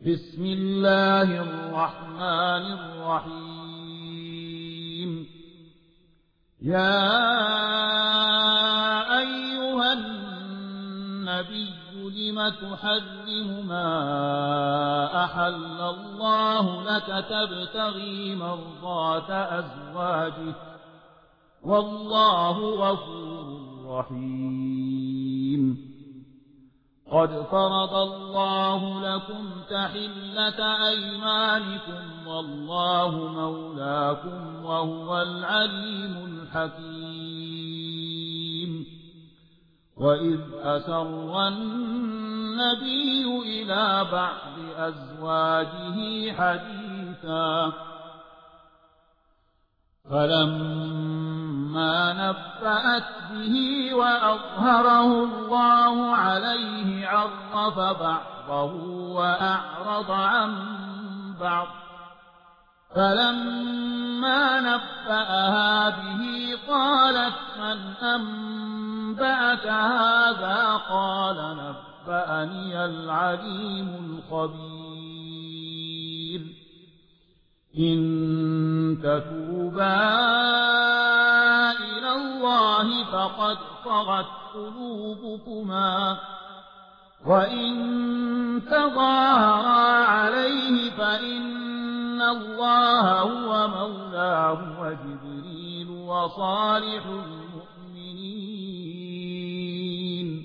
بسم الله الرحمن الرحيم. يا أيها النبي لم تحرم ما أحل الله لك تبتغي مرضات أزواجه والله غفور رحيم. قد فرض الله لكم تحلة أيمانكم والله مولاكم وهو العليم الحكيم. وإذ أسر النبي إلى بعض أزواجه حديثا فلما نبأت به وأظهره الله عليه عرف بعضه وأعرض عن بعض. فلما نبأها به قالت من أنبأك هذا قال نبأني العليم الخبير. إن تتوبا إلى الله فقد صغت قلوبكما وإن تظاهرا عليه فإن الله هو مولاه وجبريل وصالح المؤمنين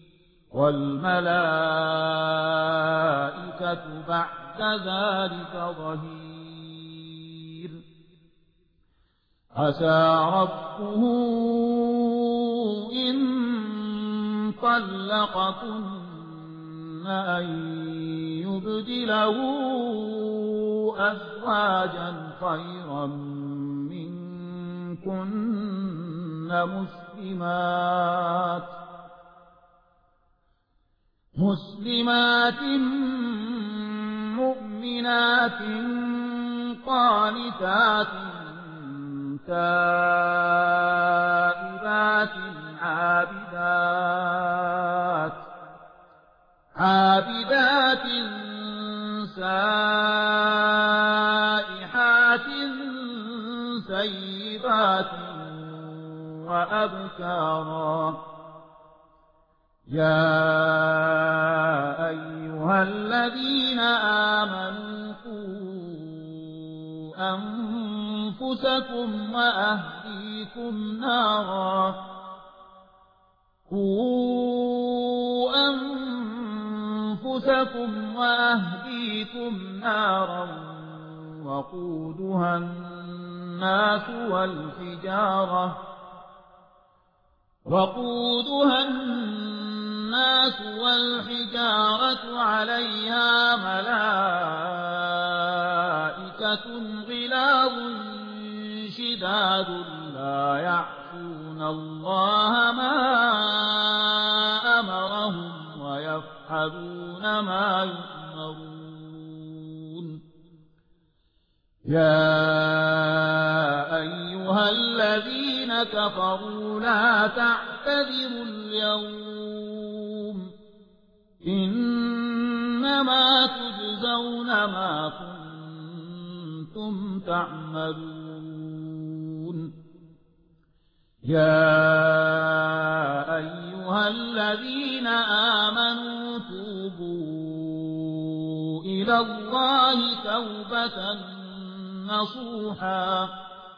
والملائكة بعد ذلك ظهير. عسى ربه إن طلقكن أن يبدله أزواجا خيرا منكن مسلمات مؤمنات قانتات تائبات عابدات سائحات سيبات وأبكارا. يا أيها الذين آمنوا قوا أنفسكم وأهليكم نارا وقودها الناس والحجارة عليها ملائكة غلاظ شداد لا يعصون الله ما أمرهم ويفعلون ما يؤمرون. يا أيها الذين كفروا لا تعتذروا اليوم إنما تجزون ما كنتم تعملون. يا أيها الذين آمنوا توبوا إلى الله توبة نصوحا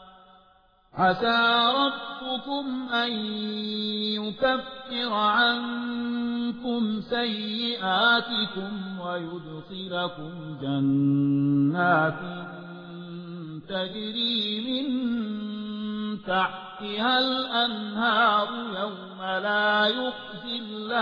عسى ربكم أن يكفر عنكم سيئاتكم ويدخلكم جنات تجري من تحتها الأنهار يوم لا يخزي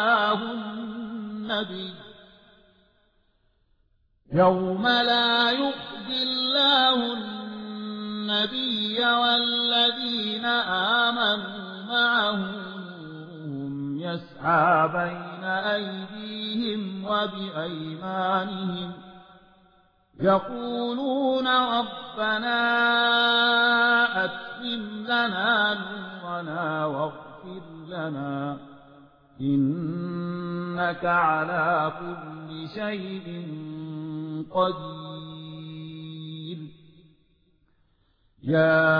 الله النبي والذين آمنوا معه نورهم يسعى بين أيديهم وبأيمانهم يقولون ربنا أتمم لنا نورنا واغفر لنا إنك على كل شيء قدير. يا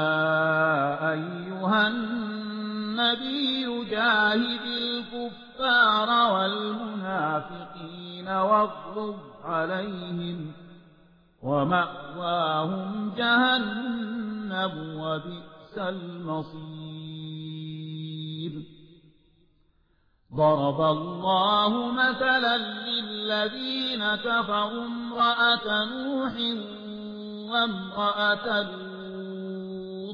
أيها النبي جاهد الكفار والمنافقين واغلظ عليهم ومأواهم جهنم وبئس المصير. ضرب الله مثلا للذين كفروا امرأة نوح وامرأة لوط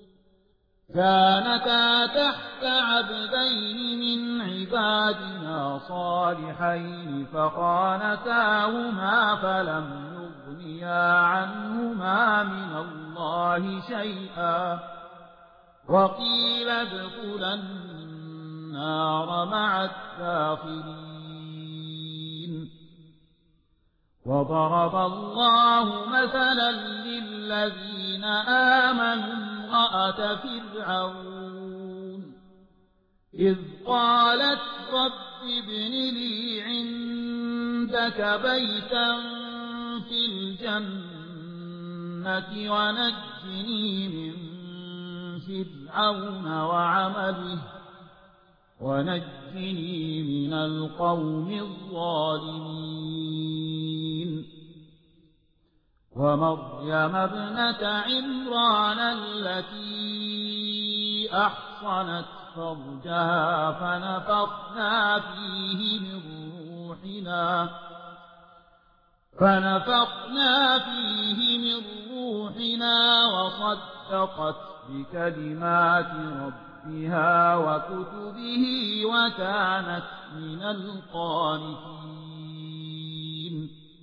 كانتا تحت عبدين من عبادنا صالحين فخانتاهما فلم يغنيا عنهما من الله شيئا وقيل ادخلا النار مع الداخلين. وضرب الله مثلا للذين آمنوا امرأة فرعون إذ قالت رب ابن لي عندك بيتا في الجنة ونجني من فرعون وعمله ونجني من القوم الظالمين. ومريم ابنة عمران التي أحصنت فرجها فنفخنا فيه من روحنا وصدقت بكلمات ربها وكتبه وكانت من القانتين.